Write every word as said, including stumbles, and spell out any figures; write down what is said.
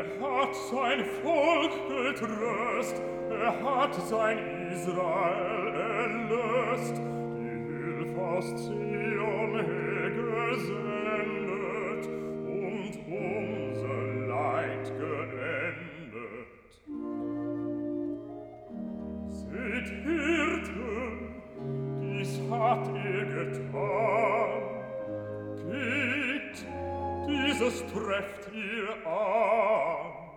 hat sein Volk getröst, er hat sein Israel erlöst, die Hilfe aus Zion hergesendet und unser Leid geendet. Seht, Hirten, dies hat er getan, geht, dieses trefft ihr an.